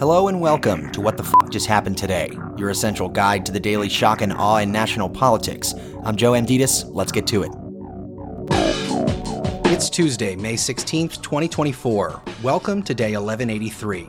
Hello and welcome to What the F*** Just Happened Today, your essential guide to the daily shock and awe in national politics. I'm Joe Amditis. Let's get to it. It's Tuesday, May 16th, 2024. Welcome to day 1183.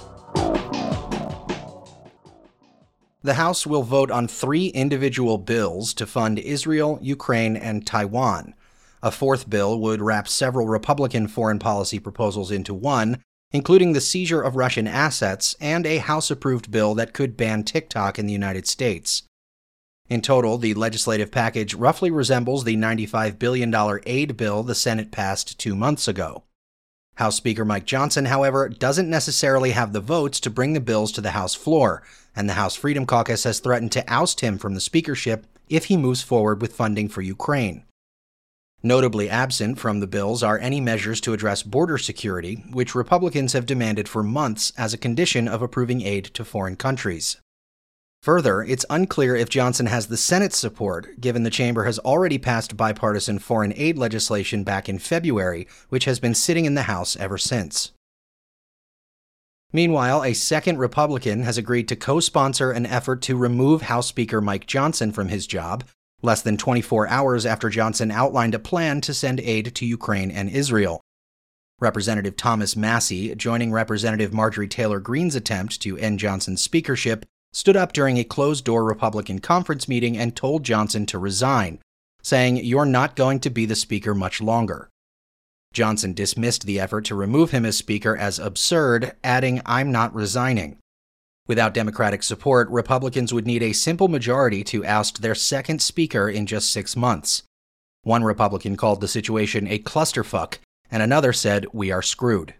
The House will vote on 3 individual bills to fund Israel, Ukraine, and Taiwan. A fourth bill would wrap several Republican foreign policy proposals into one, including the seizure of Russian assets and a House-approved bill that could ban TikTok in the United States. In total, the legislative package roughly resembles the $95 billion aid bill the Senate passed 2 months ago. House Speaker Mike Johnson, however, doesn't necessarily have the votes to bring the bills to the House floor, and the House Freedom Caucus has threatened to oust him from the speakership if he moves forward with funding for Ukraine. Notably absent from the bills are any measures to address border security, which Republicans have demanded for months as a condition of approving aid to foreign countries. Further, it's unclear if Johnson has the Senate's support, given the chamber has already passed bipartisan foreign aid legislation back in February, which has been sitting in the House ever since. Meanwhile, a second Republican has agreed to co-sponsor an effort to remove House Speaker Mike Johnson from his job, less than 24 hours after Johnson outlined a plan to send aid to Ukraine and Israel. Representative Thomas Massie, joining Representative Marjorie Taylor Greene's attempt to end Johnson's speakership, stood up during a closed-door Republican conference meeting and told Johnson to resign, saying, "You're not going to be the speaker much longer." Johnson dismissed the effort to remove him as speaker as absurd, adding, "I'm not resigning." Without Democratic support, Republicans would need a simple majority to oust their second speaker in just 6 months. One Republican called the situation a clusterfuck, and another said, "We are screwed."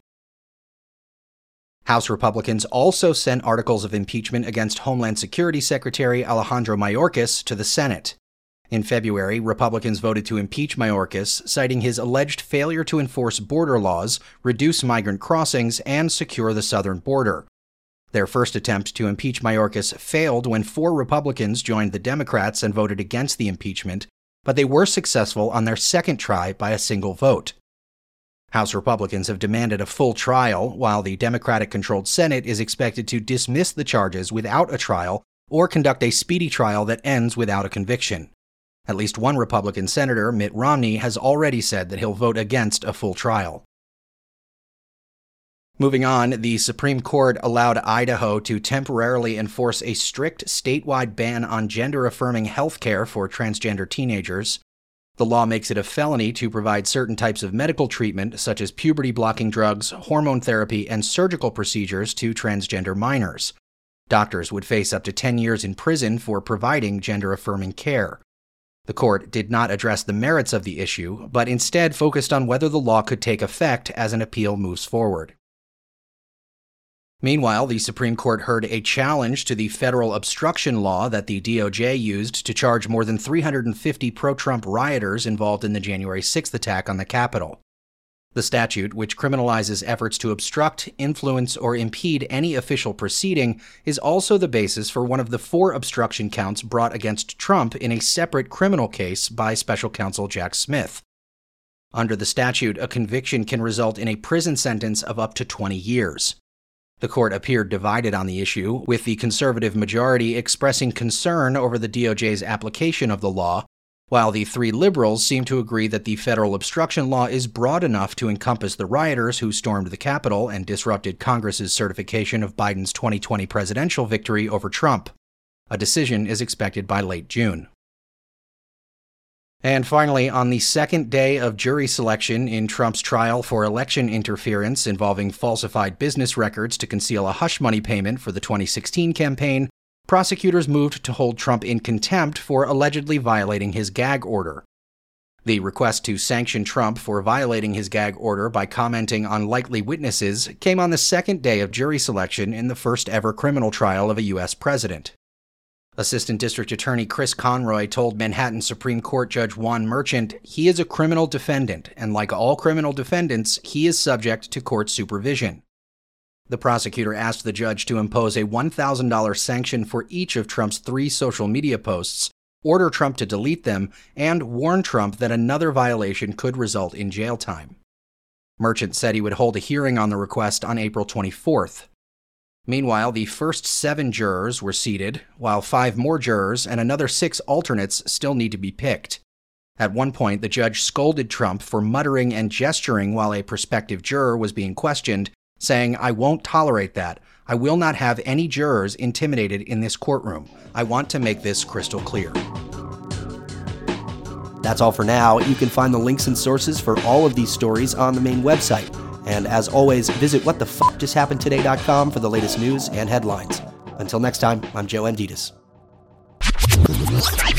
House Republicans also sent articles of impeachment against Homeland Security Secretary Alejandro Mayorkas to the Senate. In February, Republicans voted to impeach Mayorkas, citing his alleged failure to enforce border laws, reduce migrant crossings, and secure the southern border. Their first attempt to impeach Mayorkas failed when 4 Republicans joined the Democrats and voted against the impeachment, but they were successful on their second try by a single vote. House Republicans have demanded a full trial, while the Democratic-controlled Senate is expected to dismiss the charges without a trial or conduct a speedy trial that ends without a conviction. At least one Republican senator, Mitt Romney, has already said that he'll vote against a full trial. Moving on, the Supreme Court allowed Idaho to temporarily enforce a strict statewide ban on gender-affirming health care for transgender teenagers. The law makes it a felony to provide certain types of medical treatment, such as puberty-blocking drugs, hormone therapy, and surgical procedures to transgender minors. Doctors would face up to 10 years in prison for providing gender-affirming care. The court did not address the merits of the issue, but instead focused on whether the law could take effect as an appeal moves forward. Meanwhile, the Supreme Court heard a challenge to the federal obstruction law that the DOJ used to charge more than 350 pro-Trump rioters involved in the January 6th attack on the Capitol. The statute, which criminalizes efforts to obstruct, influence, or impede any official proceeding, is also the basis for one of the 4 obstruction counts brought against Trump in a separate criminal case by special counsel Jack Smith. Under the statute, a conviction can result in a prison sentence of up to 20 years. The court appeared divided on the issue, with the conservative majority expressing concern over the DOJ's application of the law, while the 3 liberals seem to agree that the federal obstruction law is broad enough to encompass the rioters who stormed the Capitol and disrupted Congress's certification of Biden's 2020 presidential victory over Trump. A decision is expected by late June. And finally, on the second day of jury selection in Trump's trial for election interference involving falsified business records to conceal a hush money payment for the 2016 campaign, prosecutors moved to hold Trump in contempt for allegedly violating his gag order. The request to sanction Trump for violating his gag order by commenting on likely witnesses came on the second day of jury selection in the first-ever criminal trial of a U.S. president. Assistant District Attorney Chris Conroy told Manhattan Supreme Court Judge Juan Merchant he is a criminal defendant, and like all criminal defendants, he is subject to court supervision. The prosecutor asked the judge to impose a $1,000 sanction for each of Trump's 3 social media posts, order Trump to delete them, and warn Trump that another violation could result in jail time. Merchant said he would hold a hearing on the request on April 24th. Meanwhile, the first 7 jurors were seated, while 5 more jurors and another 6 alternates still need to be picked. At one point, the judge scolded Trump for muttering and gesturing while a prospective juror was being questioned, saying, "I won't tolerate that. I will not have any jurors intimidated in this courtroom. I want to make this crystal clear." That's all for now. You can find the links and sources for all of these stories on the main website. And as always, visit whatthefjusthappenedtoday.com for the latest news and headlines. Until next time, I'm Joe Anditas.